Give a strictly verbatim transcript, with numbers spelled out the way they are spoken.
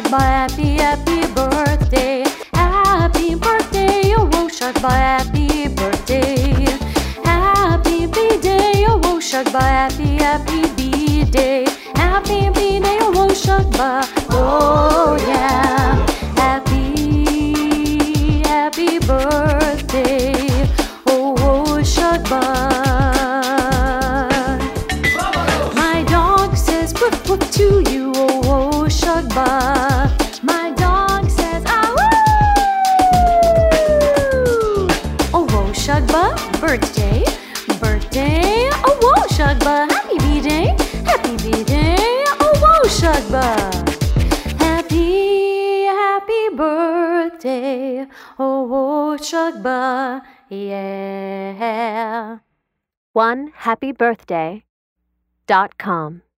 Shugba, happy, happy birthday. Happy birthday, oh, oh, Shugba, happy birthday. Happy B-day, oh, oh, Shugba, happy, happy B-day. Happy B-day, oh, oh, Shugba, oh, yeah. Happy, happy birthday, oh, oh, Shugba. My dog says whoop, whoop to you, oh, oh, Shugba. My dog says, ah, woo! Oh, oh, Shugba, birthday, birthday, oh, whoa, Shugba, happy B-day, happy B-day, oh, whoa, Shugba. Happy, happy birthday, oh, whoa, Shugba, yeah. one happy birthday dot com